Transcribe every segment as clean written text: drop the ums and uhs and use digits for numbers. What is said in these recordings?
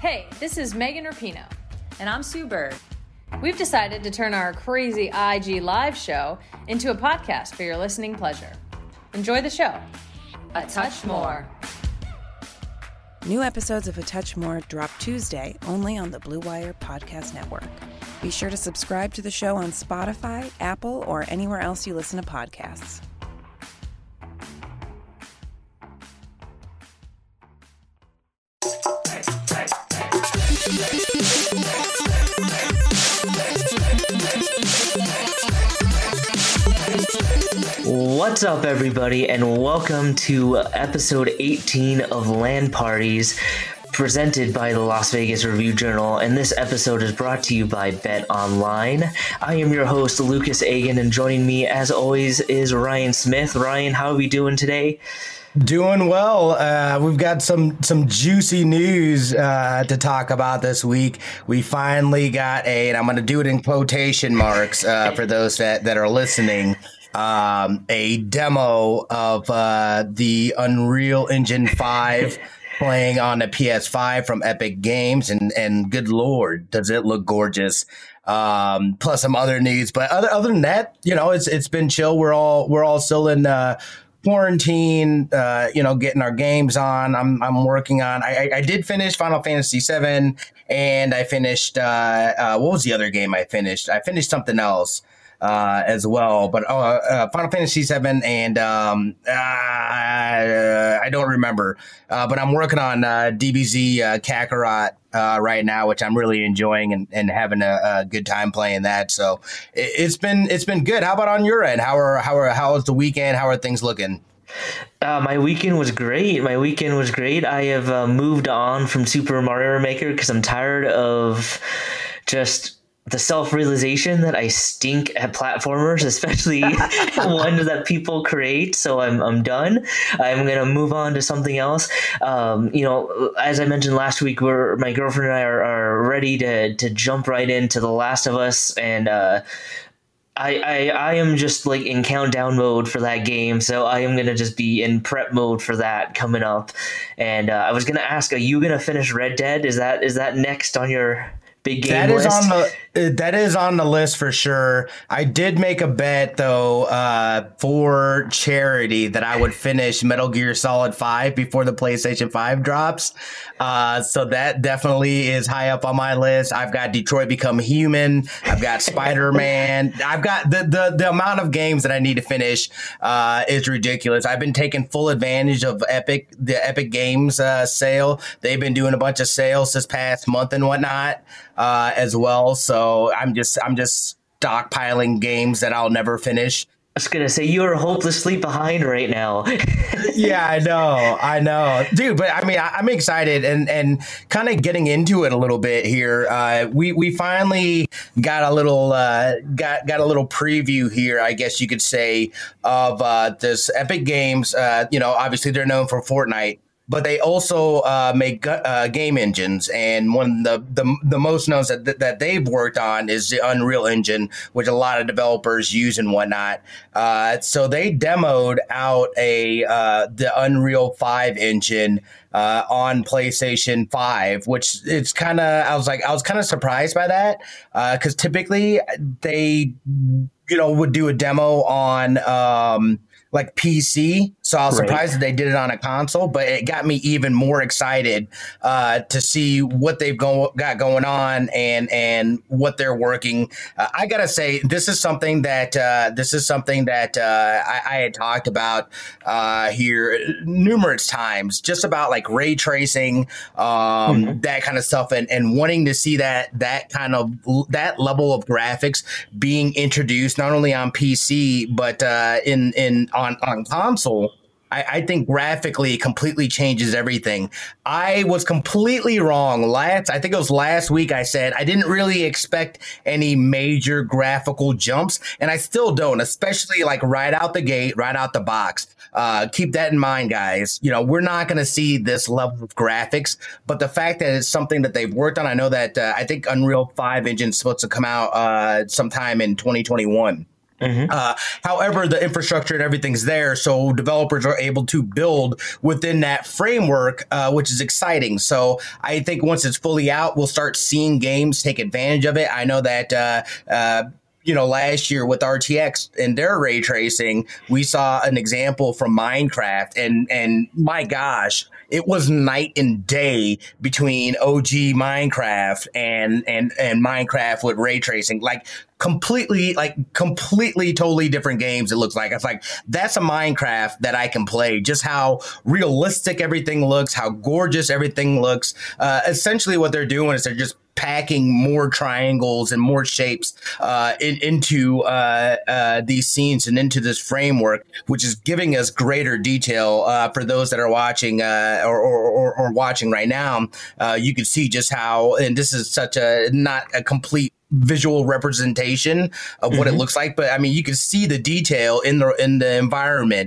Hey, this is Megan Rapino. And I'm Sue Bird. We've decided to turn our crazy IG live show into a podcast for your listening pleasure. Enjoy the show. A Touch More. New episodes of A Touch More drop Tuesday only on the Blue Wire Podcast Network. Be sure to subscribe to the show on Spotify, Apple, or anywhere else you listen to podcasts. What's up, everybody, and welcome to episode 18 of LAN Parties, presented by the Las Vegas Review-Journal, and this episode is brought to you by Bet Online. I am your host, Lucas Agan, and joining me, as always, is Ryan Smith. Ryan, how are we doing today? Doing well. We've got some juicy news to talk about this week. We finally got and I'm going to do it in quotation marks for those that are listening, a demo of the Unreal Engine 5 playing on the PS5 from Epic Games, and good Lord, does it look gorgeous. Plus some other news, but other than that, you know, it's been chill. We're all still in quarantine, getting our games on. I'm working on. I did finish Final Fantasy VII, and I finished. What was the other game I finished? I finished something else as well, but Final Fantasy VII, and I don't remember. But I'm working on DBZ Kakarot right now, which I'm really enjoying and having a good time playing that. So it's been good. How about on your end? How was the weekend? How are things looking? My weekend was great. I have moved on from Super Mario Maker because I'm tired of just the self-realization that I stink at platformers, especially ones that people create. So I'm done. I'm going to move on to something else. As I mentioned last week, my girlfriend and I are ready to jump right into The Last of Us, and I am just like in countdown mode for that game. So I am going to just be in prep mode for that coming up. And I was going to ask, are you going to finish Red Dead? Is that next on your big game list? That is on the list for sure. I did make a bet though for charity that I would finish Metal Gear Solid 5 before the PlayStation 5 drops. So that definitely is high up on my list. I've got Detroit Become Human. I've got Spider-Man. I've got the amount of games that I need to finish is ridiculous. I've been taking full advantage of the Epic Games sale. They've been doing a bunch of sales this past month and whatnot as well. So I'm just stockpiling games that I'll never finish. I was going to say, you are hopelessly behind right now. Yeah, I know. Dude, but I mean, I'm excited and kind of getting into it a little bit here. We finally got a little preview here, I guess you could say, of this Epic Games. Obviously they're known for Fortnite, but they also make game engines, and one of the most known that they've worked on is the Unreal Engine, which a lot of developers use and whatnot. So they demoed out the Unreal 5 engine on PlayStation 5, which it's kind of I was kind of surprised by that because typically they would do a demo on like PC. So I was surprised that they did it on a console, but it got me even more excited to see what they've got going on and what they're working. I gotta say, this is something that I had talked about here numerous times, just about like ray tracing, that kind of stuff, and wanting to see that level of graphics being introduced not only on PC but on console. I think graphically it completely changes everything. I was completely wrong. I think it was last week I said I didn't really expect any major graphical jumps, and I still don't, especially like right out the gate, right out the box. Keep that in mind, guys. We're not going to see this level of graphics, but the fact that it's something that they've worked on, I know that I think Unreal 5 engine is supposed to come out sometime in 2021. However, the infrastructure and everything's there, so developers are able to build within that framework, which is exciting. So I think once it's fully out, we'll start seeing games take advantage of it. I know that last year with RTX and their ray tracing, we saw an example from Minecraft, and my gosh, it was night and day between OG Minecraft and Minecraft with ray tracing. Completely, totally different games. It looks like it's like that's a Minecraft that I can play. Just how realistic everything looks, how gorgeous everything looks. Essentially, what they're doing is they're just packing more triangles and more shapes into these scenes and into this framework, which is giving us greater detail. For those that are watching or watching right now, you can see just how, and this is such a not a complete visual representation of what it looks like, but I mean, you can see the detail in the environment.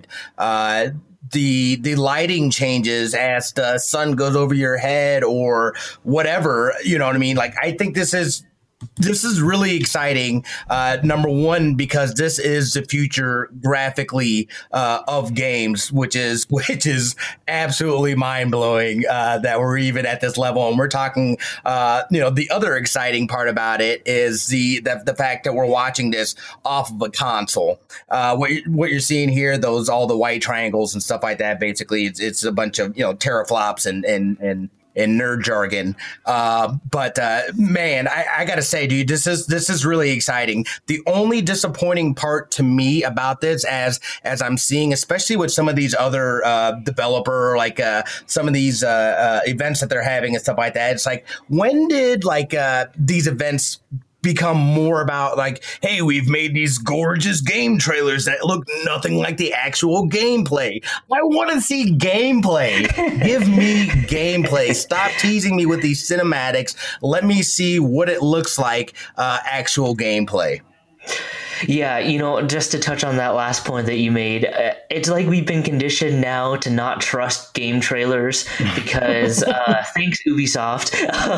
The lighting changes as the sun goes over your head or whatever, you know what I mean? I think this is really exciting. Number one, because this is the future graphically of games, which is absolutely mind blowing that we're even at this level. And we're talking, the other exciting part about it is the fact that we're watching this off of a console. What you're seeing here, all the white triangles and stuff like that. Basically, it's a bunch of teraflops and nerd jargon. But man, I gotta say, dude, this is really exciting. The only disappointing part to me about this, as I'm seeing, especially with some of these other developer, some of these events that they're having and stuff like that, it's like, when did these events become more about hey, we've made these gorgeous game trailers that look nothing like the actual gameplay? I want to see gameplay. Give me gameplay. Stop teasing me with these cinematics. Let me see what it looks like, actual gameplay. Yeah, just to touch on that last point that you made, it's like we've been conditioned now to not trust game trailers because thanks Ubisoft.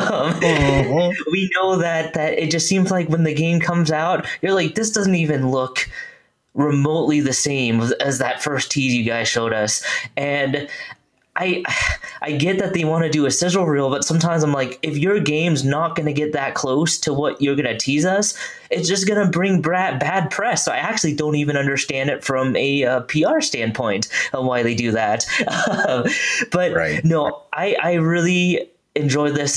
We know that it just seems like when the game comes out, you're like, this doesn't even look remotely the same as that first tease you guys showed us. And I get that they want to do a sizzle reel, but sometimes I'm like, if your game's not going to get that close to what you're going to tease us, it's just going to bring bad press. So I actually don't even understand it from a PR standpoint of why they do that. But right. No, I really enjoy this.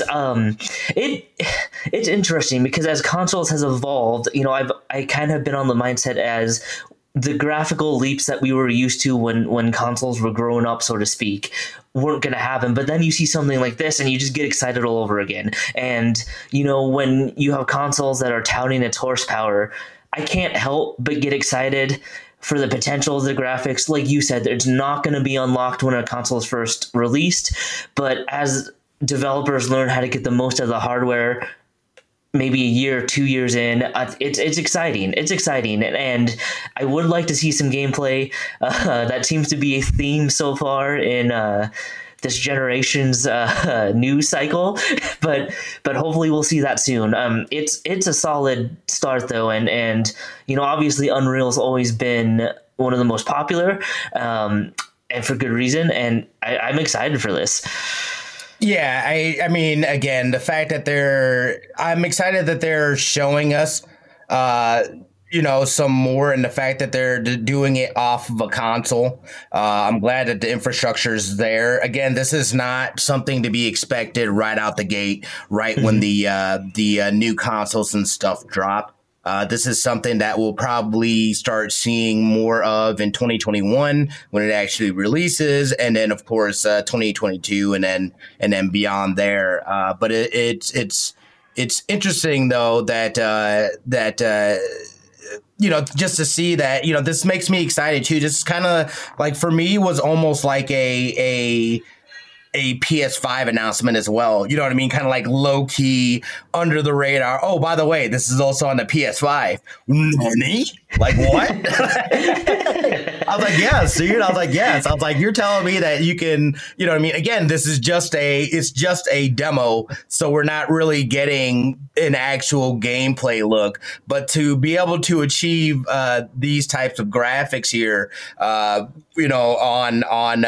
It's interesting because as consoles has evolved, I kind of been on the mindset as the graphical leaps that we were used to when consoles were growing up, so to speak, weren't going to happen. But then you see something like this and you just get excited all over again. And, when you have consoles that are touting its horsepower, I can't help but get excited for the potential of the graphics. Like you said, it's not going to be unlocked when a console is first released. But as developers learn how to get the most of the hardware, maybe a year or 2 years in, it's exciting. It's exciting. And I would like to see some gameplay. That seems to be a theme so far in this generation's news cycle. But hopefully we'll see that soon. It's a solid start, though. And obviously Unreal's always been one of the most popular, and for good reason. And I'm excited for this. Yeah, I mean, again, the fact that I'm excited that they're showing us, some more, and the fact that they're doing it off of a console. I'm glad that the infrastructure is there. Again, this is not something to be expected right out the gate, right when the new consoles and stuff drop. This is something that we'll probably start seeing more of in 2021 when it actually releases, and then of course 2022, and then beyond there. But it's interesting though that just to see that this makes me excited too. Just kind of like for me was almost like a PS5 announcement as well. You know what I mean? Kind of like low key under the radar. Oh, by the way, this is also on the PS5. Nani? Like, what? I was like, yes, dude. I was like, yes. I was like, you're telling me that you can, you know what I mean? Again, it's just a demo. So we're not really getting an actual gameplay look, but to be able to achieve these types of graphics here, you know, on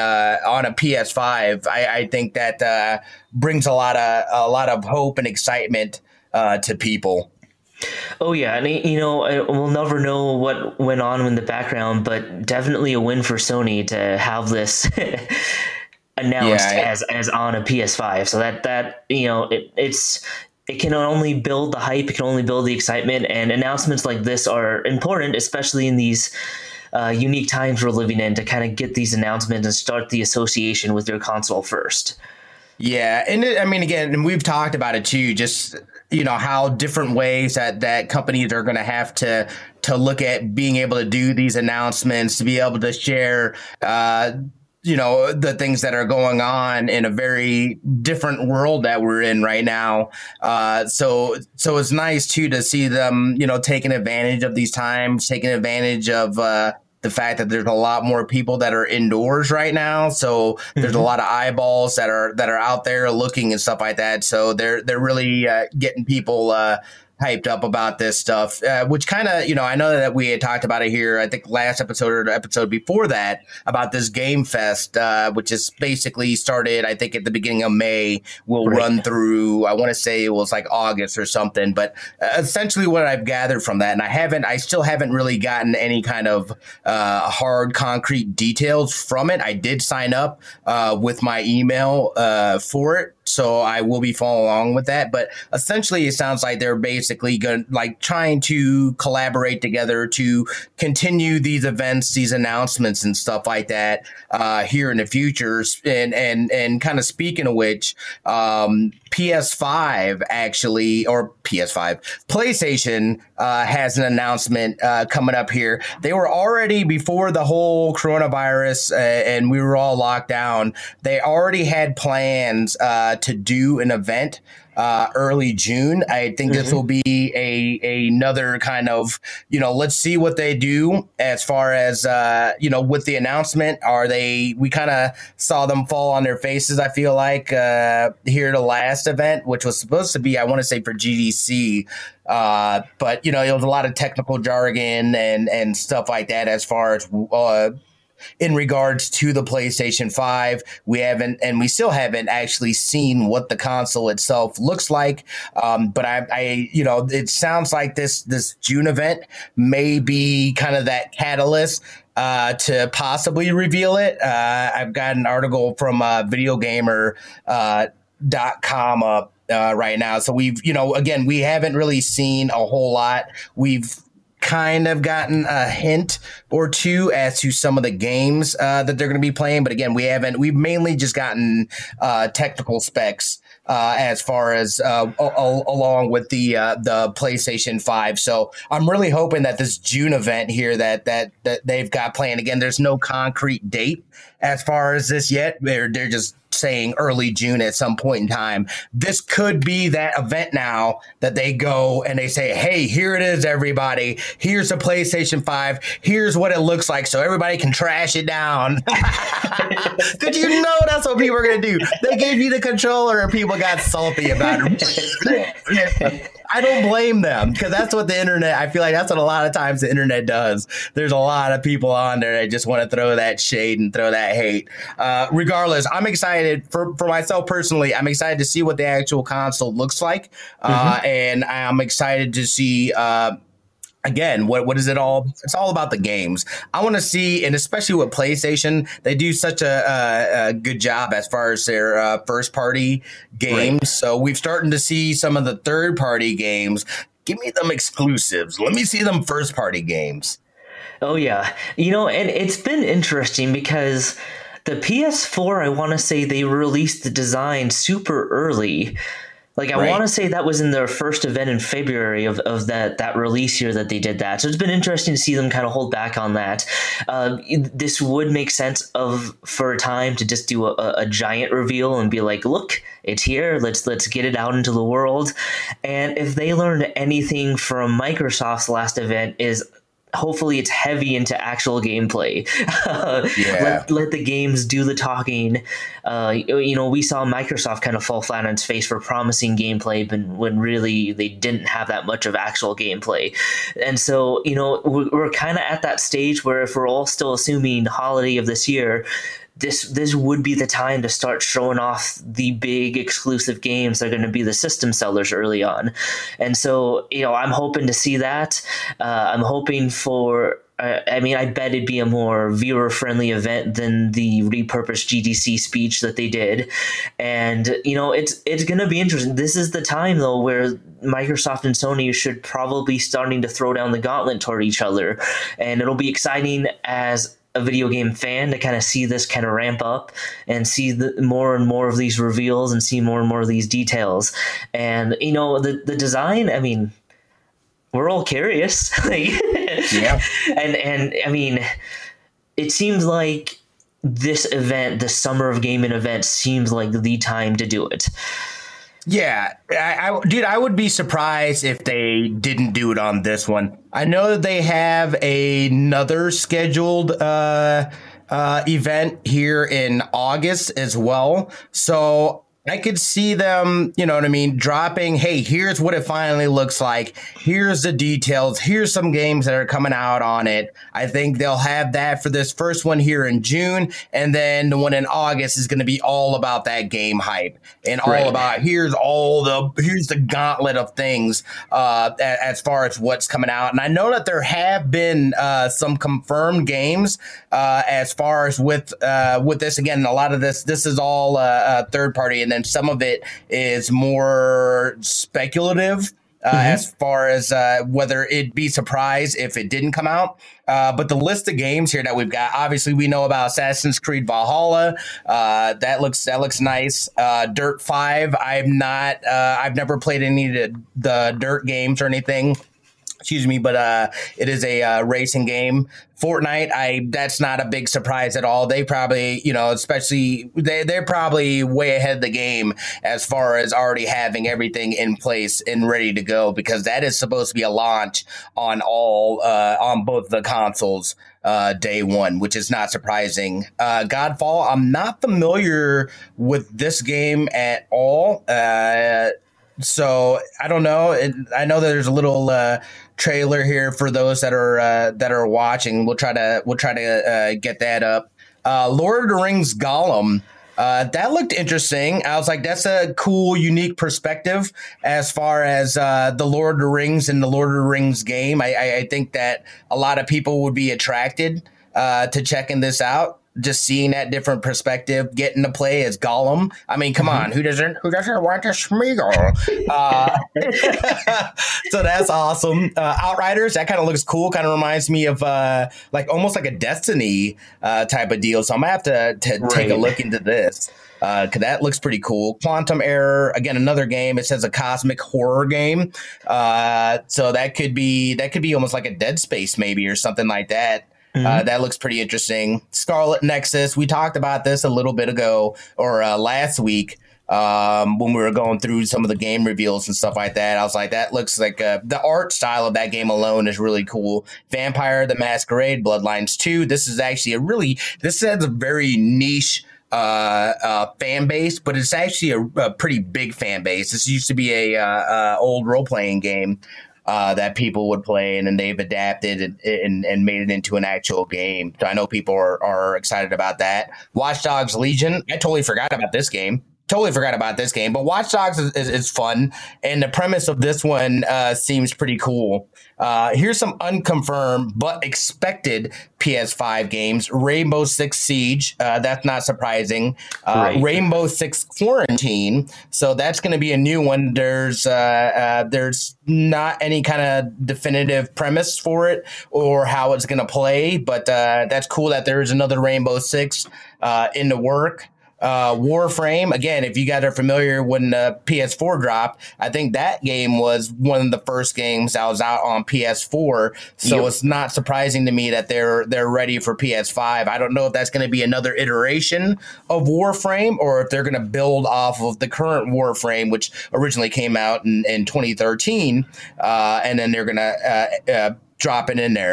a PS5, I think that brings a lot of hope and excitement to people. Oh yeah, and you know, we'll never know what went on in the background, but definitely a win for Sony to have this announced as on a PS5. So that you know, it can only build the hype, it can only build the excitement, and announcements like this are important, especially in these unique times we're living in, to kind of get these announcements and start the association with your console first. Yeah, and I mean, again, and we've talked about it too, just, you know, how different ways that companies are going to have to look at being able to do these announcements, to be able to share, you know, the things that are going on in a very different world that we're in right now. So it's nice too to see them, you know, taking advantage of these times, taking advantage of the fact that there's a lot more people that are indoors right now. So there's a lot of eyeballs that are out there looking and stuff like that. So they're really getting people hyped up about this stuff, which kind of, you know, I know that we had talked about it here, I think last episode or the episode before that, about this Game Fest, which is basically started, I think, at the beginning of May, will run through, I want to say it was like August or something, but essentially what I've gathered from that, and I still haven't really gotten any kind of hard concrete details from it. I did sign up with my email for it, so I will be following along with that. But essentially, it sounds like they're basically trying to collaborate together to continue these events, these announcements, and stuff like that here in the future. And kind of speaking of which, PS5 actually, or PS5, PlayStation has an announcement coming up here. They were already, before the whole coronavirus and we were all locked down, they already had plans to do an event early June. I think this will be another kind of, you know, let's see what they do as far as, you know, with the announcement. We kind of saw them fall on their faces, I feel like, here the last event, which was supposed to be, I want to say, for GDC. But, you know, it was a lot of technical jargon and stuff like that as far as in regards to the PlayStation 5. We still haven't actually seen what the console itself looks like. But I you know, it sounds like this June event may be kind of that catalyst to possibly reveal it. I've got an article from videogamer.com up right now. So we've, you know, again, we haven't really seen a whole lot. We've kind of gotten a hint or two as to some of the games that they're going to be playing. But again, we've mainly just gotten technical specs as far as along with the PlayStation 5. So I'm really hoping that this June event here that they've got playing, again, there's no concrete date as far as this yet. They're just saying early June at some point in time. This could be that event now that they go and they say, hey, here it is, everybody. Here's the PlayStation 5. Here's what it looks like, so everybody can trash it down. Because you know that's what people are going to do. They gave you the controller and people got salty about it. I don't blame them, because that's what the internet, I feel like that's what a lot of times the internet does. There's a lot of people on there that just want to throw that shade and throw that hate. Regardless, I'm excited for myself personally. I'm excited to see what the actual console looks like. And I'm excited to see, again, what is it all? It's all about the games. I want to see, and especially with PlayStation, they do such a good job as far as their first party games. Right. So we've starting to see some of the third party games. Give me them exclusives. Let me see them first party games. Oh yeah, you know, and it's been interesting because the PS4, I want to say they released the design super early. Like, I want to say that was in their first event in February of that release year that they did that. So it's been interesting to see them kind of hold back on that. This would make sense for a time to just do a giant reveal and be like, look, it's here. Let's get it out into the world. And if they learned anything from Microsoft's last event is hopefully it's heavy into actual gameplay. Let the games do the talking. We saw Microsoft kind of fall flat on its face for promising gameplay, but when really they didn't have that much of actual gameplay. And so, we're kind of at that stage where if we're all still assuming holiday of this year, this would be the time to start showing off the big exclusive games that are going to be the system sellers early on. And so, I'm hoping to see that. I'm hoping for, I bet it'd be a more viewer-friendly event than the repurposed GDC speech that they did. And, it's going to be interesting. This is the time, though, where Microsoft and Sony should probably starting to throw down the gauntlet toward each other. And it'll be exciting as a video game fan to kind of see this kind of ramp up and see more and more of these reveals and see more and more of these details. And, the design, we're all curious. Yeah. And it seems like this event, the Summer of Gaming event, seems like the time to do it. Yeah, I would be surprised if they didn't do it on this one. I know that they have another scheduled event here in August as well. So I could see them, dropping, hey, here's what it finally looks like. Here's the details. Here's some games that are coming out on it. I think they'll have that for this first one here in June. And then the one in August is going to be all about that game hype and all about here's the gauntlet of things as far as what's coming out. And I know that there have been some confirmed games as far as with this. Again, a lot of this is all third party, and then some of it is more speculative as far as whether it'd be surprised if it didn't come out. But the list of games here that we've got, obviously we know about Assassin's Creed Valhalla. That looks nice. Dirt 5. I've never played any of the Dirt games or anything. Excuse me, but it is a racing game. Fortnite, that's not a big surprise at all. They probably, especially they're probably way ahead of the game as far as already having everything in place and ready to go, because that is supposed to be a launch on on both the consoles day one, which is not surprising. Godfall, I'm not familiar with this game at all. So I don't know. I know that there's a little trailer here for those that are watching. We'll try to get that up. Lord of the Rings Gollum. That looked interesting. I was like, that's a cool, unique perspective as far as the Lord of the Rings and the Lord of the Rings game. I think that a lot of people would be attracted to checking this out. Just seeing that different perspective, getting to play as Gollum. Come on, who doesn't want to Smeagol? So that's awesome. Outriders, that kind of looks cool. Kind of reminds me of almost like a Destiny type of deal. So I'm gonna have to take a look into this. Cause that looks pretty cool. Quantum Error, again, another game. It says a cosmic horror game. So that could be almost like a Dead Space maybe or something like that. That looks pretty interesting. Scarlet Nexus. We talked about this a little bit ago or last week when we were going through some of the game reveals and stuff like that. I was like, that looks like the art style of that game alone is really cool. Vampire the Masquerade Bloodlines 2. This is actually this has a very niche fan base, but it's actually a pretty big fan base. This used to be a old role-playing game that people would play, and then they've adapted and made it into an actual game. So I know people are excited about that. Watch Dogs Legion. I totally forgot about this game. But Watch Dogs is fun, and the premise of this one seems pretty cool. Here's some unconfirmed but expected PS5 games. Rainbow Six Siege, that's not surprising. Rainbow Six Quarantine, so that's going to be a new one. There's not any kind of definitive premise for it or how it's going to play, but that's cool that there is another Rainbow Six in the work. Warframe, again, if you guys are familiar when the PS4 dropped, I think that game was one of the first games that was out on PS4. So It's not surprising to me that they're ready for PS5. I don't know if that's going to be another iteration of Warframe or if they're going to build off of the current Warframe, which originally came out in 2013, and then they're going to drop it in there.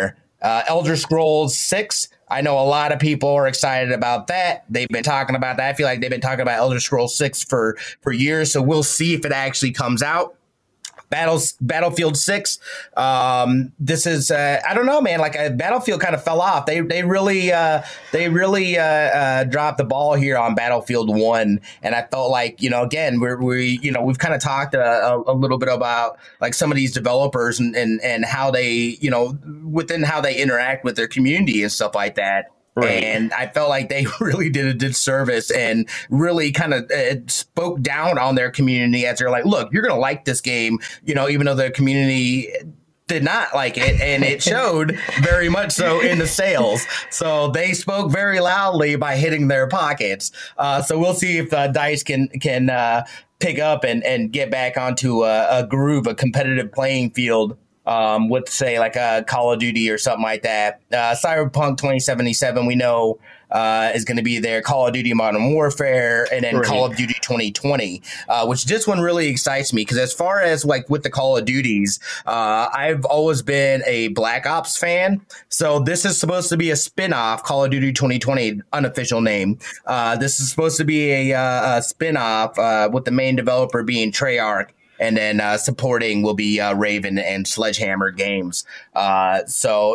Elder Scrolls 6. I know a lot of people are excited about that. They've been talking about that. I feel like they've been talking about Elder Scrolls 6 for years. So we'll see if it actually comes out. Battlefield 6. This is I don't know, man. Like Battlefield kind of fell off. They really dropped the ball here on Battlefield 1, and I felt like, again, we've kind of talked a little bit about like some of these developers and how they within how they interact with their community and stuff like that. Right. And I felt like they really did a disservice and really kind of spoke down on their community as they're like, look, you're going to like this game, even though the community did not like it. And it showed very much so in the sales. So they spoke very loudly by hitting their pockets. So we'll see if DICE can pick up and get back onto a groove, a competitive playing field. With say like a Call of Duty or something like that. Cyberpunk 2077 we know is going to be there. Call of Duty Modern Warfare, and then Call of Duty 2020, which this one really excites me because as far as like with the Call of Duties, I've always been a Black Ops fan. So this is supposed to be a spin-off, Call of Duty 2020, unofficial name. This is supposed to be a spin-off with the main developer being Treyarch. And then supporting will be Raven and Sledgehammer Games. So,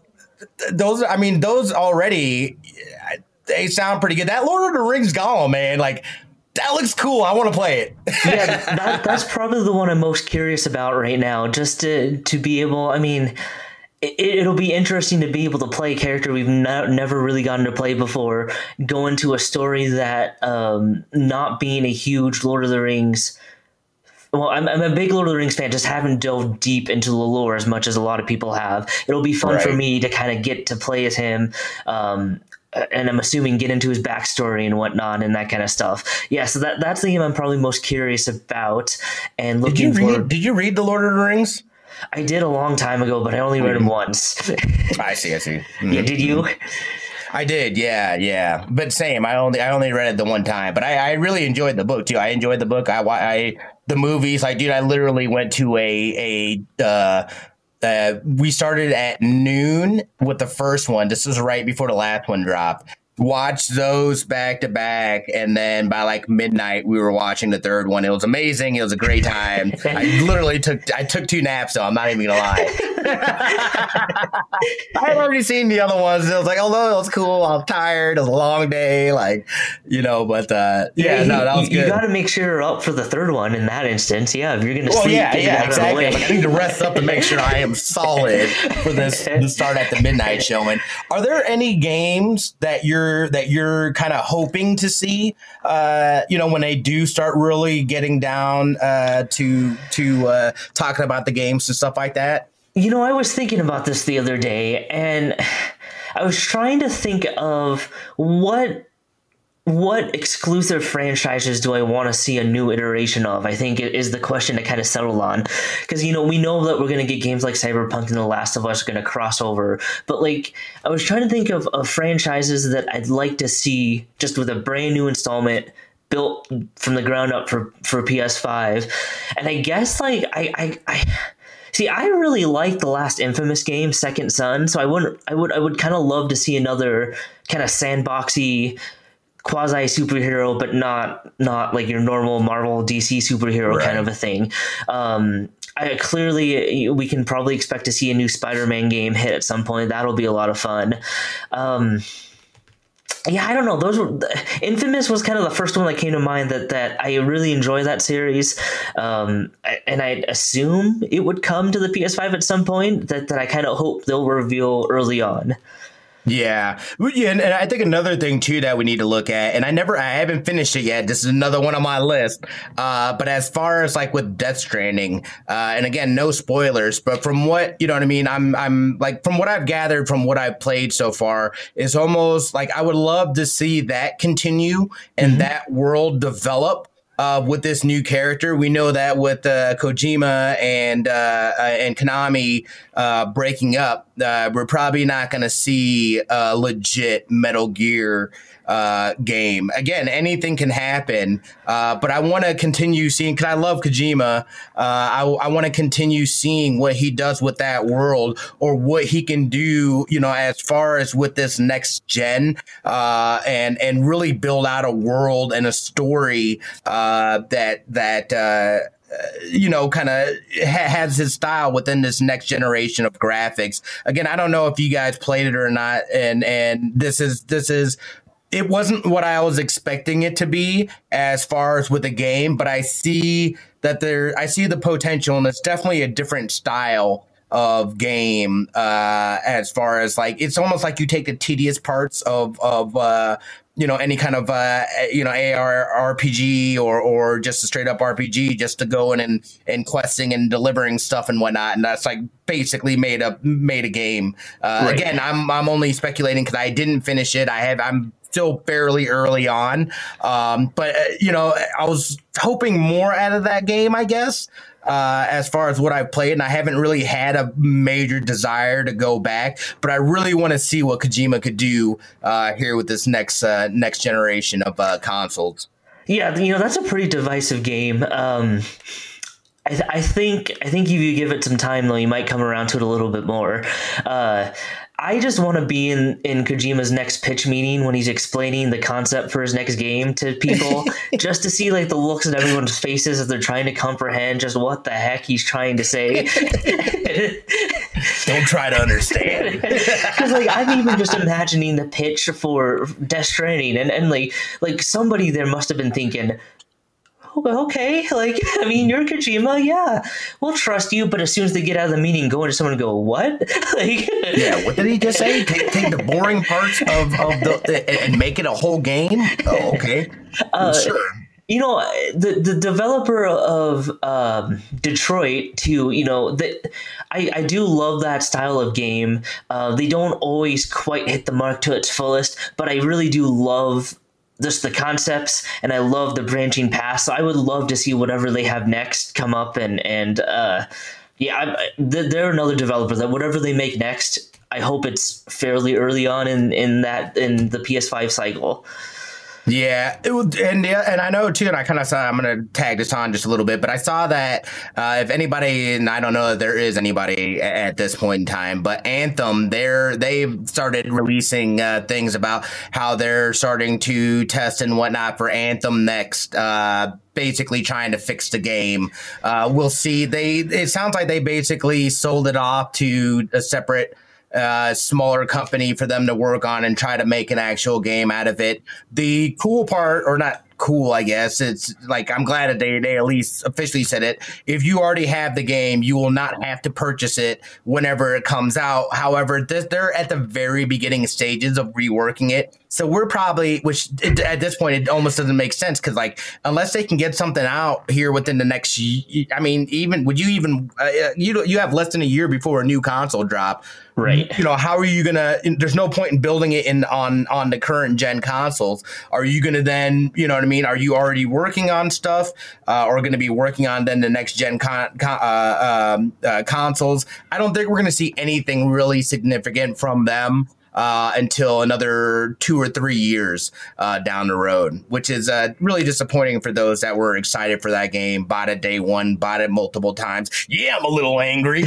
those already, they sound pretty good. That Lord of the Rings Gollum, man, like, that looks cool. I want to play it. Yeah, that's probably the one I'm most curious about right now. Just to be able, it'll be interesting to be able to play a character we've never really gotten to play before, go into a story that not being a huge Lord of the Rings. Well, I'm a big Lord of the Rings fan, just haven't dove deep into the lore as much as a lot of people have. It'll be fun for me to kind of get to play as him, and I'm assuming get into his backstory and whatnot and that kind of stuff. Yeah, so that's the game I'm probably most curious about and looking for. Did you read The Lord of the Rings? I did a long time ago, but I only read them once. I see. Mm-hmm. Yeah, did you? I did, yeah. But same. I only read it the one time, but I really enjoyed the book too. I enjoyed the book. The movies. I literally went to we started at noon with the first one. This was right before the last one dropped. Watched those back to back, and then by like midnight we were watching the third one. It was amazing. It was a great time. I took 2 naps, though. I'm not even gonna lie. I had already seen the other ones. And I was like, although it was cool, I'm tired. It was a long day, but that was good. You got to make sure you're up for the third one in that instance. Yeah, if you're gonna sleep, exactly. Like, I need to rest up and make sure I am solid for this to start at the midnight showing. Are there any games that you're kind of hoping to see, when they do start really getting down to talking about the games and stuff like that? I was thinking about this the other day, and I was trying to think of what exclusive franchises do I want to see a new iteration of, I think it is the question to kind of settle on. Because, we know that we're going to get games like Cyberpunk and The Last of Us are going to cross over. But, I was trying to think of franchises that I'd like to see just with a brand new installment built from the ground up for PS5. And I guess, I really like the last Infamous game, Second Son. So I would kind of love to see another kind of sandboxy quasi superhero, but not like your normal Marvel DC superhero kind of a thing. Clearly we can probably expect to see a new Spider-Man game hit at some point. That'll be a lot of fun. I don't know. Infamous was kind of the first one that came to mind that I really enjoy that series. And I assume it would come to the PS5 at some point that I kind of hope they'll reveal early on. Yeah. And I think another thing too that we need to look at, and I haven't finished it yet. This is another one on my list. But as far as with Death Stranding, and again, no spoilers, but from what, I'm from what I've gathered from what I've played so far, is almost I would love to see that continue and that world develop. With this new character, we know that with Kojima and Konami breaking up, we're probably not going to see a legit Metal Gear game. Again, anything can happen, but I want to continue seeing, because I love Kojima. I want to continue seeing what he does with that world, or what he can do, as far as with this next gen, and really build out a world and a story that kind of has his style within this next generation of graphics. Again, I don't know if you guys played it or not, and this is it wasn't what I was expecting it to be as far as with the game, but I see the potential, and it's definitely a different style of game, as far as like, it's almost like you take the tedious parts of any kind of AR RPG or just a straight up RPG, just to go in and questing and delivering stuff and whatnot, and that's like basically made a game. Right. Again, I'm only speculating because I didn't finish it. I'm still fairly early on, but I was hoping more out of that game, I guess. As far as what I've played, and I haven't really had a major desire to go back, but I really want to see what Kojima could do here with this next generation of consoles. Yeah, that's a pretty divisive game. I think if you give it some time, though, you might come around to it a little bit more. I just want to be in Kojima's next pitch meeting when he's explaining the concept for his next game to people, just to see like the looks on everyone's faces as they're trying to comprehend just what the heck he's trying to say. Don't try to understand. Because like I'm even just imagining the pitch for Death Stranding, and like somebody there must have been thinking, okay, like, I mean, you're Kojima, yeah, we'll trust you, but as soon as they get out of the meeting, go into someone and go, what? Like, yeah, what did he just say? Take the boring parts of and make it a whole game? Oh, okay. Sure. The developer of Detroit too, I do love that style of game. They don't always quite hit the mark to its fullest, but I really do love just the concepts, and I love the branching paths. So I would love to see whatever they have next come up, and they're another developer that whatever they make next, I hope it's fairly early on in the PS5 cycle. Yeah, and I know too, and I kind of saw, I'm going to tag this on just a little bit, but I saw that if anybody, and I don't know if there is anybody at this point in time, but Anthem, they've started releasing things about how they're starting to test and whatnot for Anthem next, basically trying to fix the game. We'll see. It sounds like they basically sold it off to a separate smaller company for them to work on and try to make an actual game out of it. The cool part, or not cool, I guess, it's like, I'm glad that they at least officially said it. If you already have the game, you will not have to purchase it whenever it comes out. However, they're at the very beginning stages of reworking it. So we're probably, at this point, it almost doesn't make sense, because like, unless they can get something out here within the next, I mean, even would you even you have less than a year before a new console drop, right? How are you gonna? There's no point in building it on the current gen consoles. Are you gonna then, you know what I mean? Are you already working on stuff, or going to be working on then the next gen consoles? I don't think we're going to see anything really significant from them until another 2 or 3 years down the road, which is really disappointing for those that were excited for that game, bought it day one, bought it multiple times. Yeah, I'm a little angry.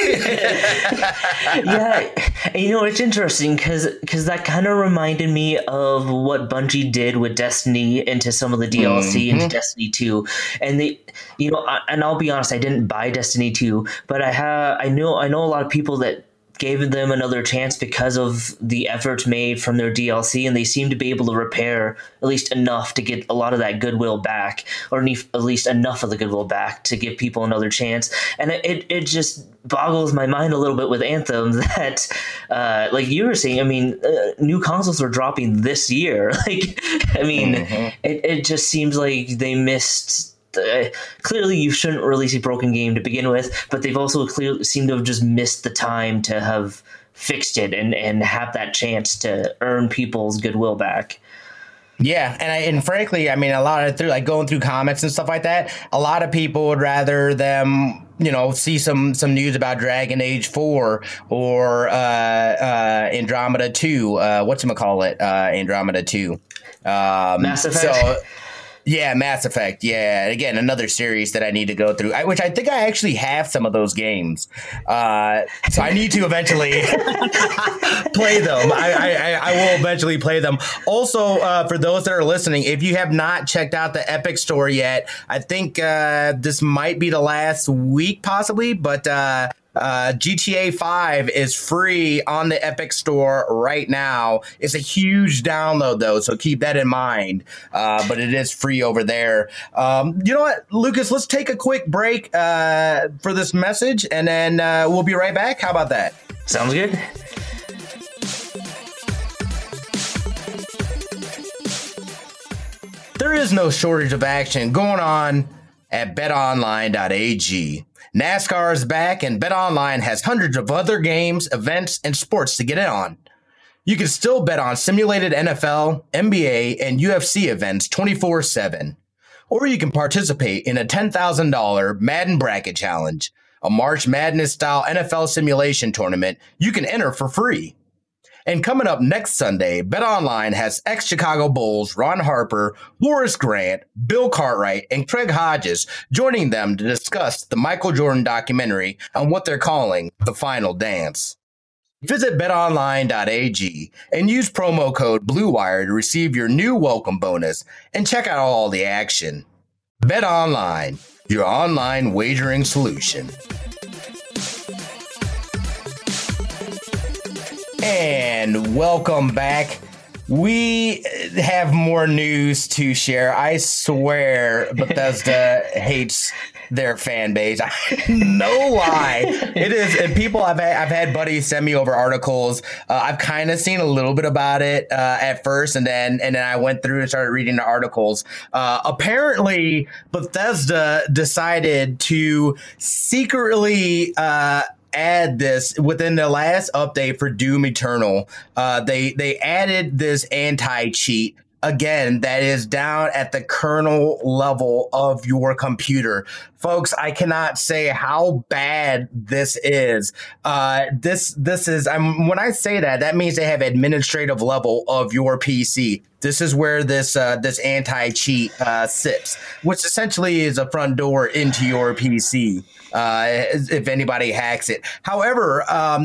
Yeah, it's interesting because that kind of reminded me of what Bungie did with Destiny into some of the DLC into Destiny 2, and they, and I'll be honest, I didn't buy Destiny 2, but I know a lot of people that gave them another chance because of the efforts made from their DLC, and they seem to be able to repair at least enough to get a lot of that goodwill back, or at least enough of the goodwill back to give people another chance. And it just boggles my mind a little bit with Anthem that, like you were saying, I mean, new consoles are dropping this year. Like, I mean, it just seems like they missed. Clearly you shouldn't release a broken game to begin with, but they've also clearly seemed to have just missed the time to have fixed it and have that chance to earn people's goodwill back. Yeah, and frankly, I mean, a lot of going through comments and stuff like that, a lot of people would rather them, see some news about Dragon Age 4 or Andromeda 2. Whatchamacallit, Andromeda 2. Mass Effect. So, yeah, Mass Effect. Yeah, again, another series that I need to go through, which I think I actually have some of those games. So I need to eventually play them. I will eventually play them. Also, for those that are listening, if you have not checked out the Epic Store yet, I think this might be the last week possibly, but GTA 5 is free on the Epic Store right now. It's a huge download, though, so keep that in mind. But it is free over there. You know what, Lucas? Let's take a quick break for this message, and then we'll be right back. How about that? Sounds good. There is no shortage of action going on at betonline.ag. NASCAR is back, and BetOnline has hundreds of other games, events, and sports to get in on. You can still bet on simulated NFL, NBA, and UFC events 24/7. Or you can participate in a $10,000 Madden Bracket Challenge, a March Madness-style NFL simulation tournament you can enter for free. And coming up next Sunday, BetOnline has ex-Chicago Bulls Ron Harper, Horace Grant, Bill Cartwright, and Craig Hodges joining them to discuss the Michael Jordan documentary on what they're calling The Final Dance. Visit betonline.ag and use promo code BlueWire to receive your new welcome bonus and check out all the action. BetOnline, your online wagering solution. And welcome back. We have more news to share. I swear Bethesda hates their fan base. No lie. It is. And people, I've had buddies send me over articles. I've kind of seen a little bit about it at first, and then I went through and started reading the articles. Apparently, Bethesda decided to secretly add this within the last update for Doom Eternal. They added this anti-cheat again that is down at the kernel level of your computer. Folks, I cannot say how bad this is. This is, when I say that, that means they have administrative level of your PC. This is where this anti-cheat sits, which essentially is a front door into your PC. If anybody hacks it. However,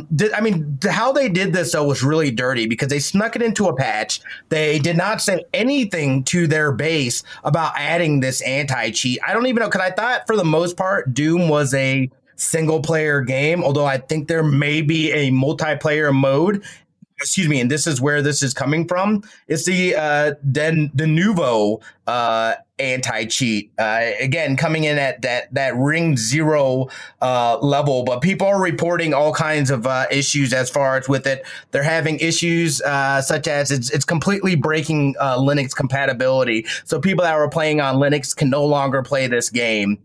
how they did this, though, was really dirty because they snuck it into a patch. They did not say anything to their base about adding this anti-cheat. I don't even know, because I thought for the most part, Doom was a single player game, although I think there may be a multiplayer mode. Excuse me, and this is where this is coming from. It's the Nouveau anti-cheat, again coming in at that ring zero level, but people are reporting all kinds of issues as far as with it. They're having issues such as it's completely breaking Linux compatibility, so people that were playing on Linux can no longer play this game.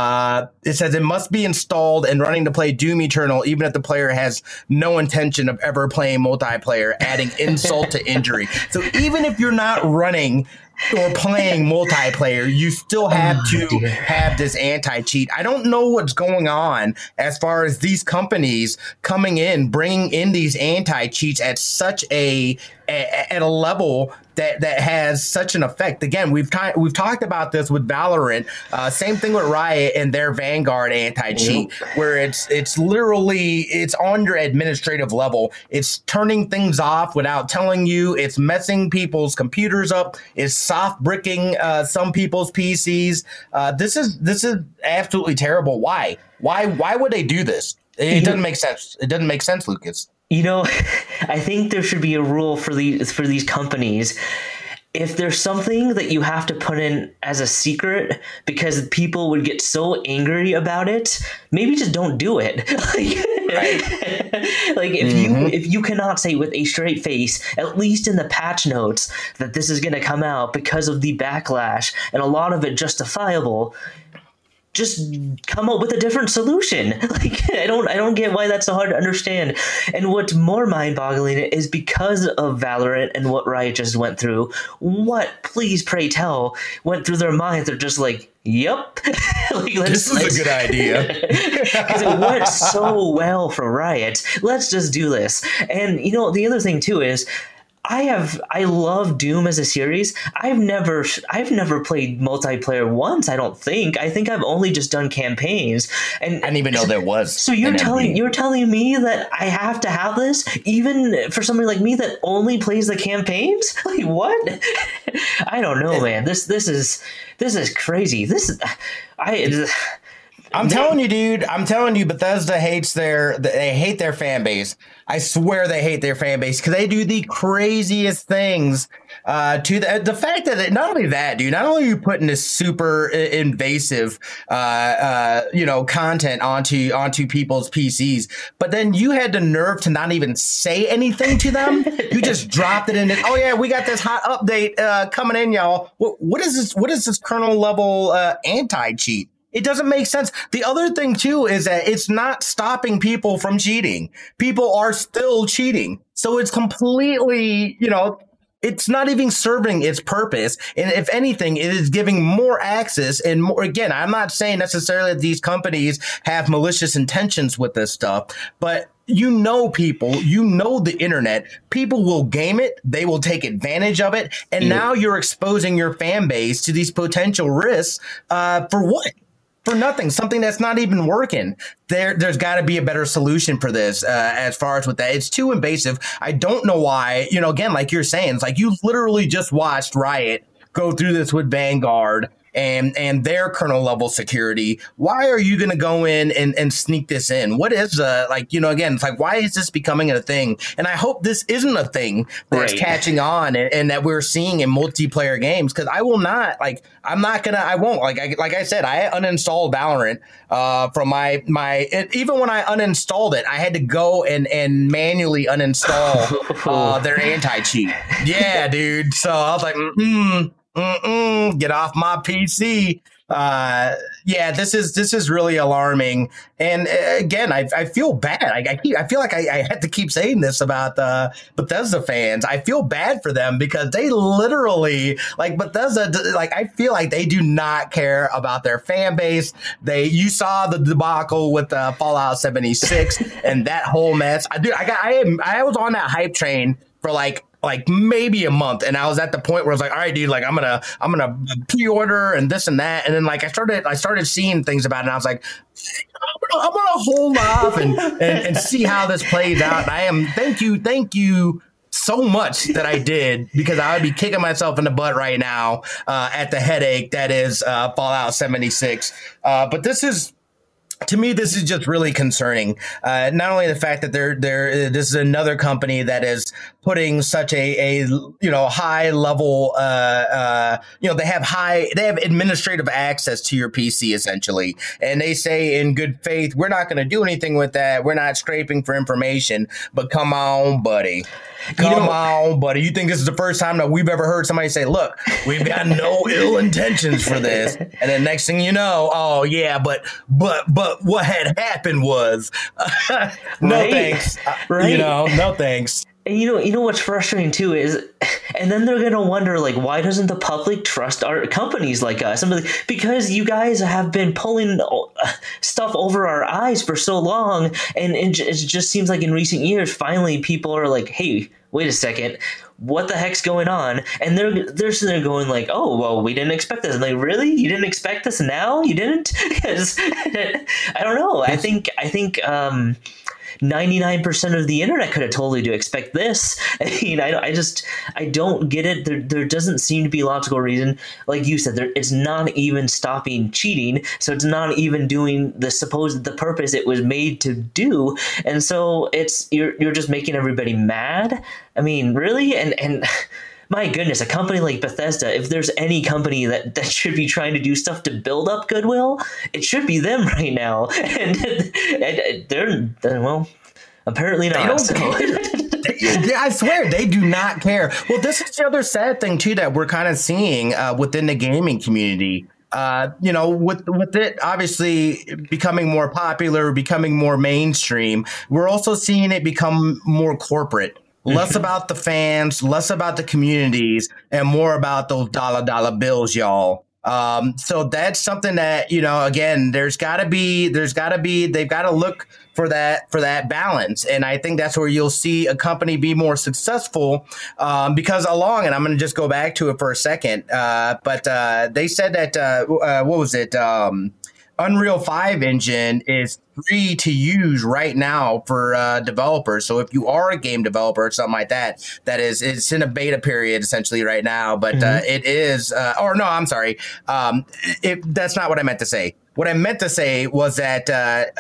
It says it must be installed and running to play Doom Eternal, even if the player has no intention of ever playing multiplayer, adding insult to injury. So even if you're not running or playing multiplayer, you still have to have this anti-cheat. I don't know what's going on as far as these companies coming in, bringing in these anti-cheats at such at a level that has such an effect. Again, we've talked about this with Valorant. Same thing with Riot and their Vanguard anti-cheat, where it's literally on your administrative level. It's turning things off without telling you. It's messing people's computers up. It's soft bricking some people's PCs. This is absolutely terrible. Why would they do this? It doesn't make sense. It doesn't make sense, Lucas. You know, I think there should be a rule for these companies. If there's something that you have to put in as a secret because people would get so angry about it, maybe just don't do it. Like if you cannot say with a straight face, at least in the patch notes, that this is going to come out because of the backlash and a lot of it justifiable, just come up with a different solution. Like, I don't get why that's so hard to understand. And what's more mind-boggling is because of Valorant and what Riot just went through, what, please pray tell, went through their minds. They're just like, yep. Like, this is a good idea. Because it went so well for Riot. Let's just do this. And, you know, the other thing, too, is I love Doom as a series. I've never played multiplayer once, I don't think. I think I've only just done campaigns. And I didn't even know there was. So you're telling me that I have to have this, even for somebody like me that only plays the campaigns? Like, what? I don't know, man. This is crazy. I'm telling you, dude. I'm telling you, Bethesda hates they hate their fan base. I swear they hate their fan base because they do the craziest things to the fact that not only that, dude, not only are you putting this super invasive, content onto people's PCs, but then you had the nerve to not even say anything to them. You just dropped it in. Oh yeah, we got this hot update coming in, y'all. What is this? What is this kernel level anti-cheat? It doesn't make sense. The other thing, too, is that it's not stopping people from cheating. People are still cheating. So it's completely, it's not even serving its purpose. And if anything, it is giving more access and more. Again, I'm not saying necessarily that these companies have malicious intentions with this stuff, but people, the internet, people will game it. They will take advantage of it. And now you're exposing your fan base to these potential risks for what? For nothing, something that's not even working. There's got to be a better solution for this as far as with that. It's too invasive. I don't know why, again, like you're saying, it's like you literally just watched Riot go through this with Vanguard and their kernel level security. Why are you going to go in and sneak this in? What is again, it's like, why is this becoming a thing? And I hope this isn't a thing that's catching on and that we're seeing in multiplayer games. Cause I won't, like I said, I uninstalled Valorant from my even when I uninstalled it, I had to go and manually uninstall their anti-cheat. Yeah, dude. So I was like, get off my PC. This is really alarming. And again, I feel bad. I feel like I had to keep saying this about the Bethesda fans. I feel bad for them because they literally, like Bethesda, like I feel like they do not care about their fan base. You saw the debacle with Fallout 76 and that whole mess. I was on that hype train for like maybe a month, and I was at the point where I was like, all right, dude, like I'm gonna pre-order and this and that, and then like I started seeing things about it, and I was like, I'm gonna hold off and see how this plays out. And thank you so much that I did, because I would be kicking myself in the butt right now at the headache that is Fallout 76. But to me, this is just really concerning. Not only the fact that this is another company that is putting such a high level, they have administrative access to your PC essentially, and they say in good faith, we're not going to do anything with that. We're not scraping for information. But come on, buddy. You think this is the first time that we've ever heard somebody say, look, we've got no ill intentions for this. And then next thing you know, oh yeah, but what had happened was no thanks. Right. No thanks. And you know what's frustrating too is, and then they're gonna wonder, like, why doesn't the public trust our companies like us? Because you guys have been pulling stuff over our eyes for so long, and it just seems like in recent years, finally people are like, hey, wait a second, what the heck's going on? And they're sitting there going like, oh, well, we didn't expect this. And like, really? You didn't expect this now? You didn't? Because I don't know. I think 99% of the internet could have told you to expect this. I mean, I don't get it. There doesn't seem to be a logical reason. Like you said, it's not even stopping cheating. So it's not even doing the purpose it was made to do. And so you're just making everybody mad. I mean, really? And my goodness, a company like Bethesda, if there's any company that should be trying to do stuff to build up goodwill, it should be them right now. And they're, well, apparently not. Yeah, I swear, they do not care. Well, this is the other sad thing, too, that we're kind of seeing within the gaming community. With it obviously becoming more popular, becoming more mainstream, we're also seeing it become more corporate. Less about the fans, less about the communities, and more about those dollar bills, y'all. So that's something that, again, they've got to look for that balance. And I think that's where you'll see a company be more successful, because and I'm going to just go back to it for a second. But they said that, what was it? Unreal 5 engine is free to use right now for developers. So if you are a game developer or something like that, it's in a beta period essentially right now. But it is, I'm sorry. That's not what I meant to say. What I meant to say was that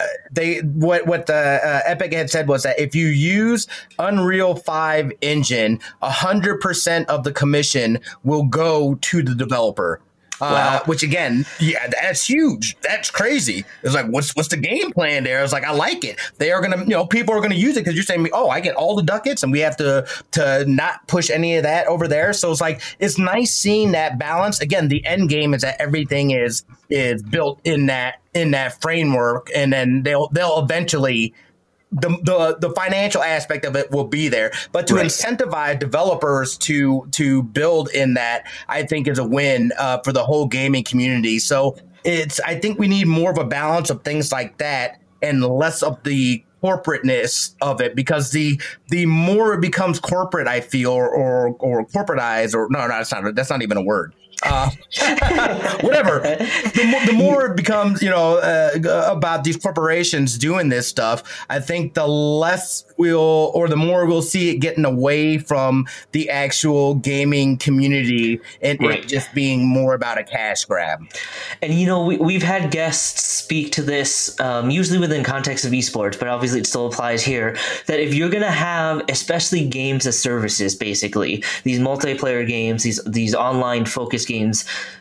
Epic had said was that if you use Unreal 5 engine, 100% of the commission will go to the developer. Wow. Which again, yeah, that's huge. That's crazy. It's like, what's the game plan there? It's like, I like it. They are gonna, people are gonna use it because you're saying, I get all the ducats, and we have to not push any of that over there. So it's like, it's nice seeing that balance. Again, the end game is that everything is built in that framework, and then they'll eventually. The financial aspect of it will be there, but to incentivize developers to build in that, I think is a win for the whole gaming community. So I think we need more of a balance of things like that and less of the corporateness of it, because the more it becomes corporate, I feel, or corporatized, or no, that's not even a word. Whatever. The more it becomes, about these corporations doing this stuff, I think the more we'll see it getting away from the actual gaming community, and it just being more about a cash grab. And we've had guests speak to this, usually within context of esports, but obviously it still applies here, that if you're going to have, especially games as services, basically these multiplayer games, these online focused games,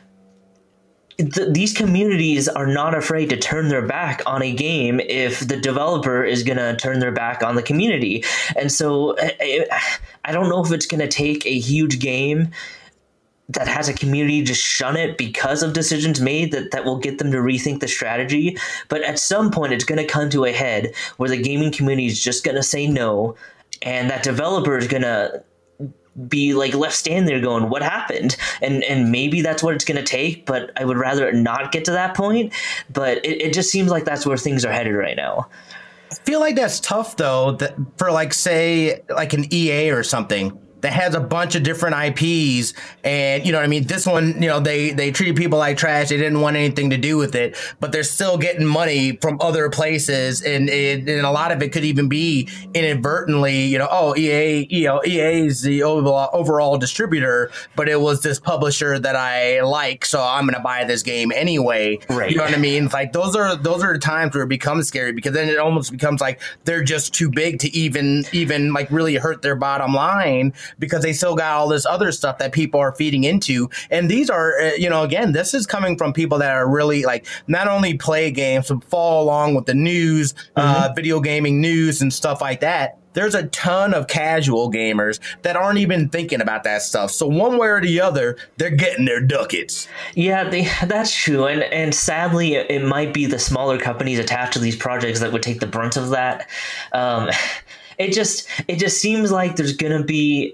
these communities are not afraid to turn their back on a game if the developer is going to turn their back on the community. And so I don't know if it's going to take a huge game that has a community just shun it because of decisions made that will get them to rethink the strategy. But at some point, it's going to come to a head where the gaming community is just going to say no, and that developer is going to be like left standing there going, what happened? And maybe that's what it's going to take, but I would rather it not get to that point. But it just seems like that's where things are headed right now. I feel like that's tough though, for say an EA or something that has a bunch of different IPs, and this one, they treat people like trash. They didn't want anything to do with it, but they're still getting money from other places, and a lot of it could even be inadvertently, EA is the overall distributor, but it was this publisher that I like, so I'm going to buy this game anyway. Right. You know what I mean? It's like those are the times where it becomes scary, because then it almost becomes like they're just too big to even like really hurt their bottom line, because they still got all this other stuff that people are feeding into. And these are, again, this is coming from people that are really like not only play games, but follow along with the news, video gaming news and stuff like that. There's a ton of casual gamers that aren't even thinking about that stuff. So one way or the other, they're getting their ducats. Yeah, that's true. And sadly, it might be the smaller companies attached to these projects that would take the brunt of that. It just seems like there's going to be,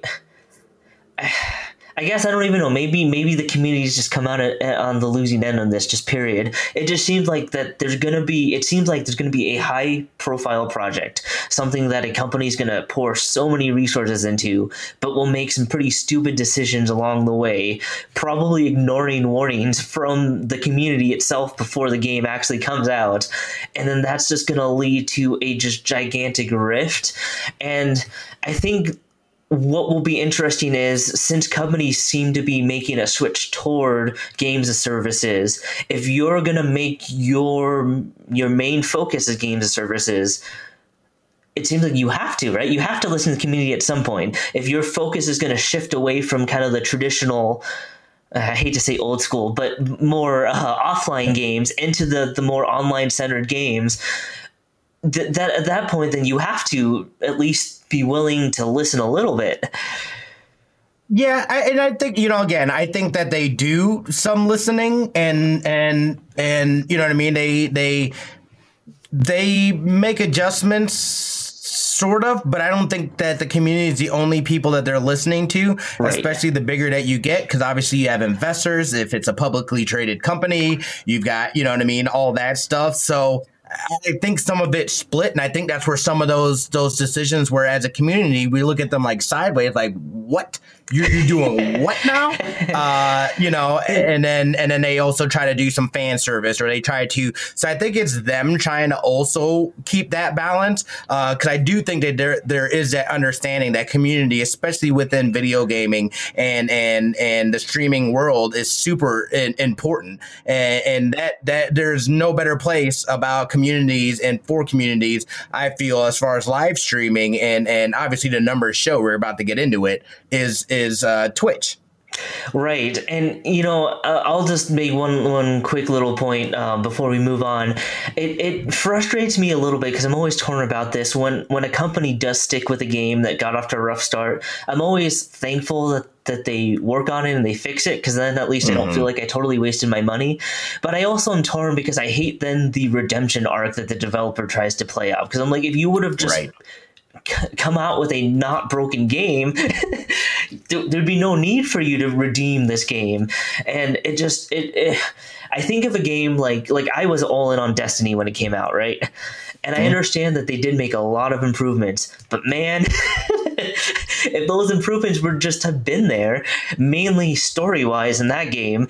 I guess I don't even know. Maybe the communities just come out on the losing end on this, just period. It just seems like that there's going to be a high profile project, something that a company is going to pour so many resources into, but will make some pretty stupid decisions along the way, probably ignoring warnings from the community itself before the game actually comes out. And then that's just going to lead to a just gigantic rift. And I think what will be interesting is, since companies seem to be making a switch toward games as services, if you're going to make your main focus as games as services, it seems like you have to, right? You have to listen to the community at some point. If your focus is going to shift away from kind of the traditional, I hate to say old school, but more offline games into the more online centered games, that at that point, then you have to at least be willing to listen a little bit. Yeah, and I think, again, I think that they do some listening and you know what I mean? They make adjustments sort of, but I don't think that the community is the only people that they're listening to, right. Especially the bigger that you get, because obviously you have investors. If it's a publicly traded company, you've got, you know what I mean, all that stuff. So I think some of it split, and I think that's where some of those decisions where as a community we look at them like sideways, like what you're doing what now, and then they also try to do some fan service, or they try to. So I think it's them trying to also keep that balance, because I do think that there is that understanding that community, especially within video gaming and the streaming world, is super important, and that there's no better place about communities and for communities, I feel, as far as live streaming and obviously the numbers show, we're about to get into it, is Twitch. Right. And, I'll just make one quick little point before we move on. It frustrates me a little bit because I'm always torn about this. When a company does stick with a game that got off to a rough start, I'm always thankful that they work on it and they fix it, because then at least I don't feel like I totally wasted my money. But I also am torn because I hate then the redemption arc that the developer tries to play out. Because I'm like, if you would have just... Right. Come out with a not broken game, there'd be no need for you to redeem this game. And I think of a game like I was all in on Destiny when it came out, right? And I understand that they did make a lot of improvements, but man, if those improvements were just have been there, mainly story-wise in that game,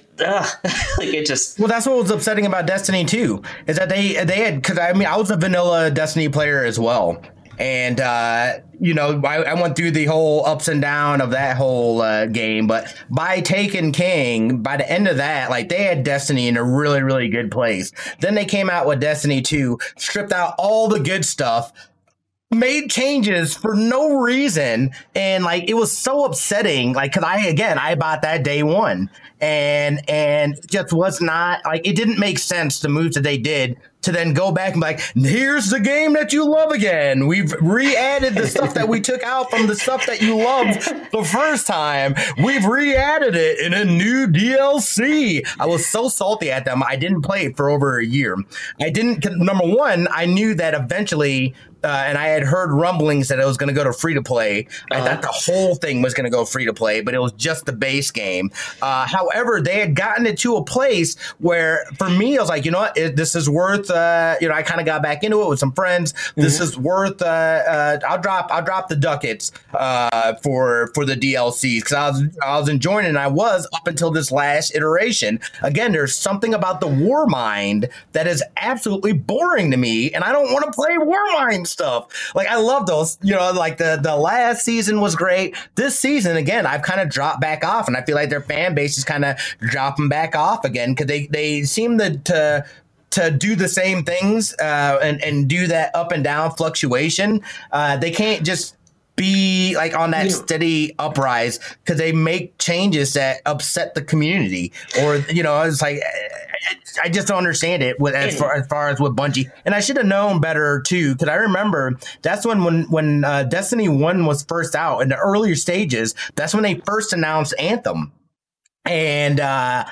it just... Well, that's what was upsetting about Destiny 2, is that they had, because I was a vanilla Destiny player as well. And, I went through the whole ups and down of that whole game. But by Taken King, by the end of that, they had Destiny in a really, really good place. Then they came out with Destiny 2, stripped out all the good stuff, made changes for no reason. And it was so upsetting, because I bought that day one, and just was not it didn't make sense, the moves that they did to then go back and be like, here's the game that you love again. We've re-added the stuff that we took out from the stuff that you loved the first time. We've re-added it in a new DLC. I was so salty at them. I didn't play it for over a year. Number one, I knew that eventually, and I had heard rumblings that it was going to go to free to play. I thought the whole thing was going to go free to play, but it was just the base game. However, they had gotten it to a place where, for me, I was like, you know what, this is worth. I kind of got back into it with some friends. This is worth. I'll drop the ducats for the DLCs, because I was enjoying it. And I was up until this last iteration. Again, there's something about the Warmind that is absolutely boring to me, and I don't want to play Warmind stuff. I love those. The last season was great. This season, again, I've kind of dropped back off, and I feel like their fan base is kind of dropping back off again, because they seem to do the same things and do that up and down fluctuation. They can't just be on that steady uprise, because they make changes that upset the community, or it's I just don't understand it as far as with Bungie. And I should have known better too, because I remember that's when Destiny 1 was first out in the earlier stages. That's when they first announced Anthem, and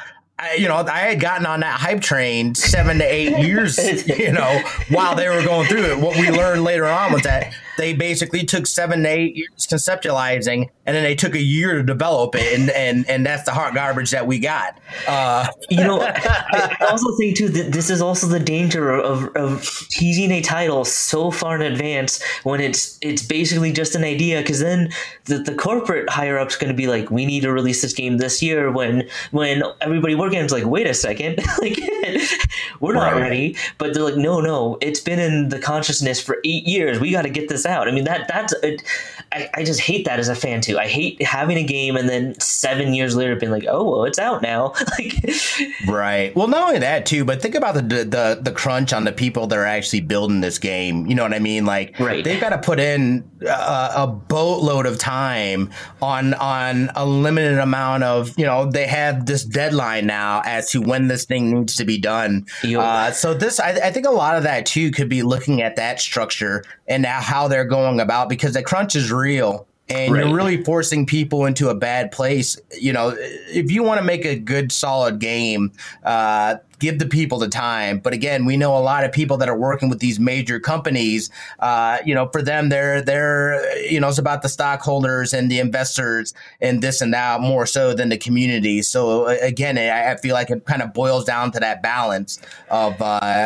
I had gotten on that hype train 7 to 8 years, while they were going through it. What we learned later on was that they basically took 7 to 8 years conceptualizing, and then they took a year to develop it, and that's the hot garbage that we got. I also think too that this is also the danger of teasing a title so far in advance when it's basically just an idea, because then the corporate higher up's going to be like, we need to release this game this year, when everybody working is like, wait a second, we're not ready. But they're like, no, it's been in the consciousness for 8 years. We got to get this out. I mean, I just hate that as a fan too. I hate having a game and then 7 years later being like, oh, well, it's out now. Right. Well, not only that too, but think about the crunch on the people that are actually building this game. You know what I mean? Right. They've got to put in a boatload of time on a limited amount of, they have this deadline now as to when this thing needs to be done. So this, I think a lot of that too could be looking at that structure and how they're going about, because the crunch is real. And you're really forcing people into a bad place. You know, if you want to make a good, solid game, give the people the time. But again, we know a lot of people that are working with these major companies. You know, for them, they're you know, it's about the stockholders and the investors and this and that more so than the community. So again, I feel like it kind of boils down to that balance of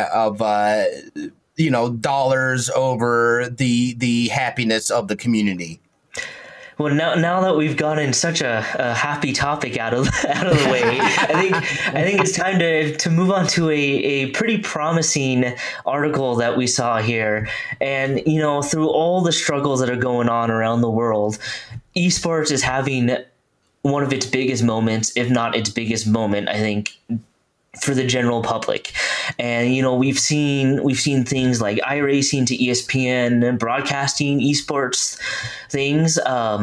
you know, dollars over the happiness of the community. Well, now that we've gotten such a happy topic out of the way, I think it's time to move on to a pretty promising article that we saw here. And, you know, through all the struggles that are going on around the world, esports is having one of its biggest moments, if not its biggest moment, I think, for the general public. And, you know, we've seen things like iRacing to ESPN and broadcasting esports things,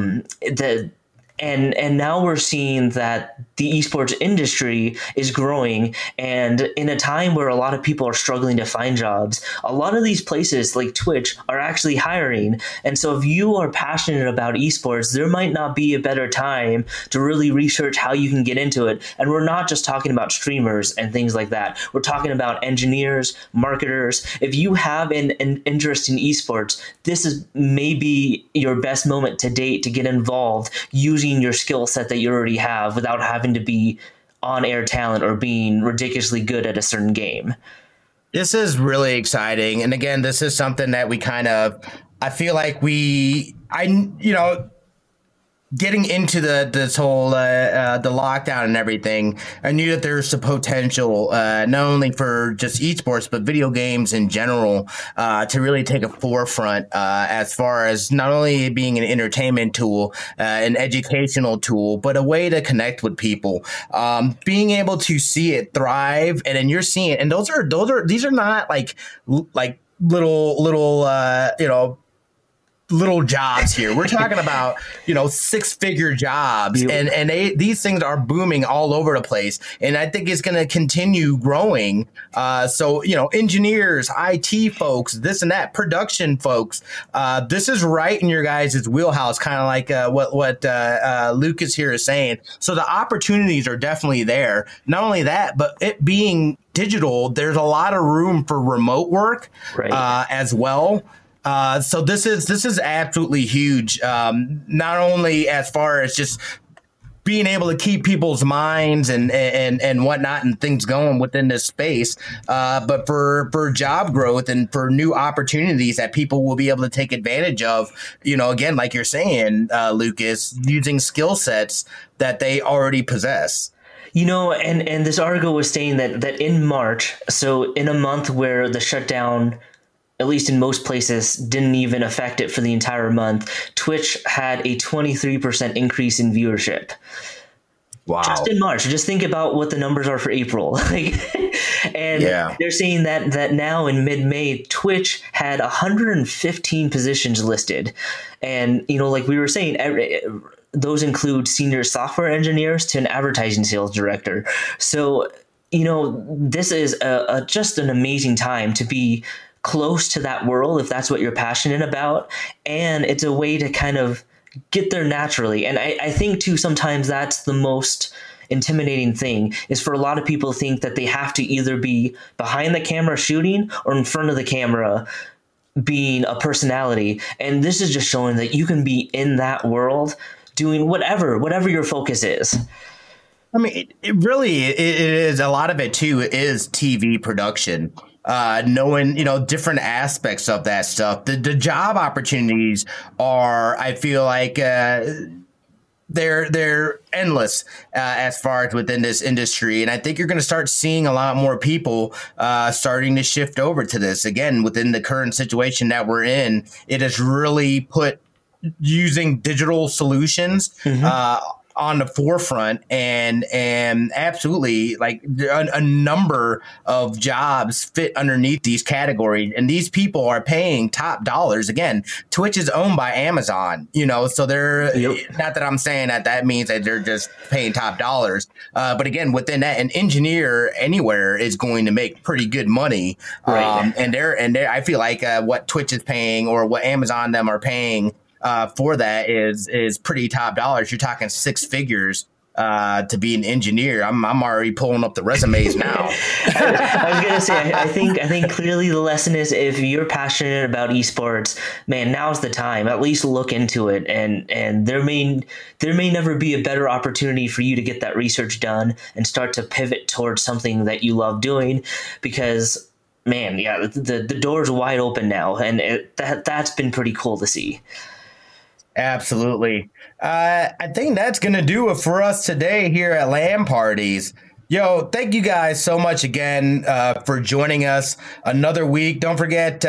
and now we're seeing that the esports industry is growing. And in a time where a lot of people are struggling to find jobs, a lot of these places like Twitch are actually hiring. And so if you are passionate about esports, there might not be a better time to really research how you can get into it. And we're not just talking about streamers and things like that. We're talking about engineers, marketers. If you have an interest in esports, this is maybe your best moment to date to get involved using your skill set that you already have without having to be on-air talent or being ridiculously good at a certain game. This is really exciting. And again, this is something that I feel like getting into this whole the lockdown and everything, I knew that there's some potential not only for just esports but video games in general to really take a forefront as far as not only being an entertainment tool, an educational tool, but a way to connect with people. Being able to see it thrive, and then you're seeing it, and these are not like little jobs here. We're talking about, you know, 6-figure jobs, and these things are booming all over the place. And I think it's going to continue growing. So, you know, engineers, IT folks, this and that, production folks, this is right in your guys' wheelhouse, kind of like what Lucas here is saying. So the opportunities are definitely there. Not only that, but it being digital, there's a lot of room for remote work as well. So this is absolutely huge. Not only as far as just being able to keep people's minds and whatnot and things going within this space, but for job growth and for new opportunities that people will be able to take advantage of. You know, again, like you're saying, Lucas, using skill sets that they already possess. You know, and this article was saying that in March, so in a month where the shutdown, at least in most places, didn't even affect it for the entire month, Twitch had a 23% increase in viewership. Wow. Just in March. Just think about what the numbers are for April. They're saying that now in mid-May, Twitch had 115 positions listed. And, you know, like we were saying, those include senior software engineers to an advertising sales director. So, you know, this is just an amazing time to be close to that world if that's what you're passionate about, and it's a way to kind of get there naturally. And I think too sometimes that's the most intimidating thing, is for a lot of people think that they have to either be behind the camera shooting or in front of the camera being a personality. And this is just showing that you can be in that world doing whatever your focus is. I mean, it really is. A lot of it too is TV production. Knowing, you know, different aspects of that stuff. The job opportunities are, I feel like, they're endless as far as within this industry. And I think you're going to start seeing a lot more people starting to shift over to this. Again, within the current situation that we're in, it has really put using digital solutions on the forefront, and absolutely, like, a number of jobs fit underneath these categories, and these people are paying top dollars. Again, Twitch is owned by Amazon, you know, so they're not that I'm saying that means that they're just paying top dollars, but again, within that, an engineer anywhere is going to make pretty good money, and they're I feel like what Twitch is paying or what Amazon them are paying for that is pretty top dollars. You're talking six figures to be an engineer. I'm already pulling up the resumes now. I was gonna say, I think clearly the lesson is, if you're passionate about esports, man, now's the time. At least look into it, and there may never be a better opportunity for you to get that research done and start to pivot towards something that you love doing, because, man, yeah, the door's wide open now, and that's been pretty cool to see. Absolutely. I think that's going to do it for us today here at LAN Parties. Yo, thank you guys so much again for joining us another week. Don't forget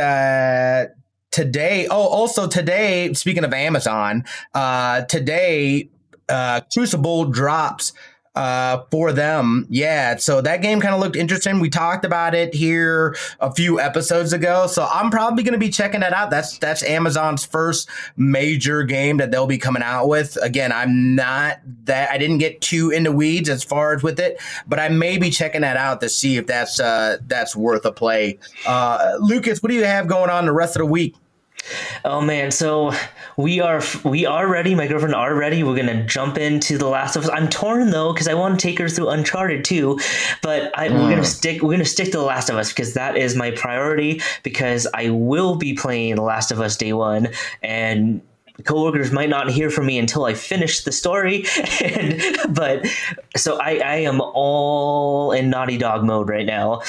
today. Oh, also today, speaking of Amazon, today Crucible drops for them. Yeah, so that game kind of looked interesting. We talked about it here a few episodes ago, so I'm probably going to be checking that out. That's Amazon's first major game that they'll be coming out with. Again, I didn't get too into weeds as far as with it, but I may be checking that out to see if that's worth a play. Lucas, what do you have going on the rest of the week? Oh man, so we are ready. My girlfriend are ready. We're gonna jump into The Last of Us. I'm torn though, because I want to take her through Uncharted too, but we're gonna stick to The Last of Us, because that is my priority, because I will be playing The Last of Us day one, and coworkers might not hear from me until I finish the story. But so I am all in Naughty Dog mode right now.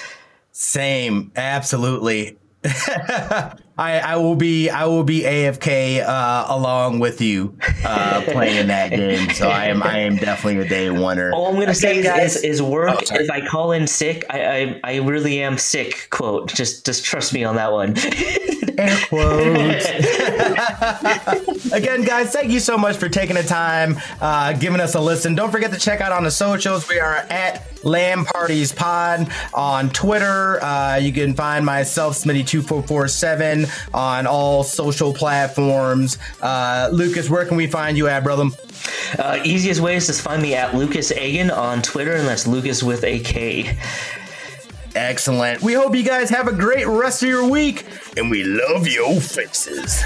Same, absolutely. I will be AFK along with you playing that game. So I am definitely a day oneer. All I'm gonna say is work. If I call in sick, I really am sick. Quote. Just trust me on that one. Air quotes. Again, guys, thank you so much for taking the time, giving us a listen. Don't forget to check out on the socials. We are at LAN Parties Pod on Twitter. You can find myself, Smitty2447, on all social platforms. Lucas, where can we find you at, brother? Easiest way is to find me at Lucas Agan on Twitter, and that's Lucas with a K. Excellent. We hope you guys have a great rest of your week, and we love your faces.